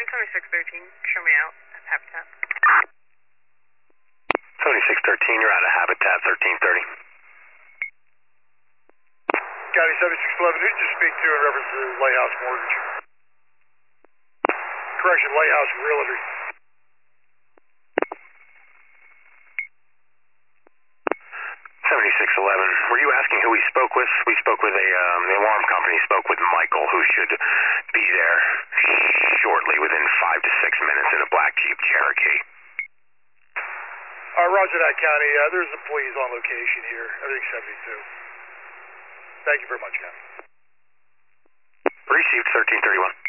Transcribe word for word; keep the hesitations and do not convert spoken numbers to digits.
seventy-six thirteen, show me out at Habitat. seventy-six thirteen, you're out of Habitat, thirteen thirty. County seventy-six eleven, who did you speak to in reference to Lighthouse Mortgage? Correction, Lighthouse Realty. seventy-six eleven, were you asking who we spoke with? We spoke with a, um, the alarm company spoke with Michael, who should be there shortly, within five to six minutes in a black Jeep Cherokee. Uh, roger that, County. Uh, there's employees on location here. Everything's seventy-two. Thank you very much, County. Received, thirteen thirty-one.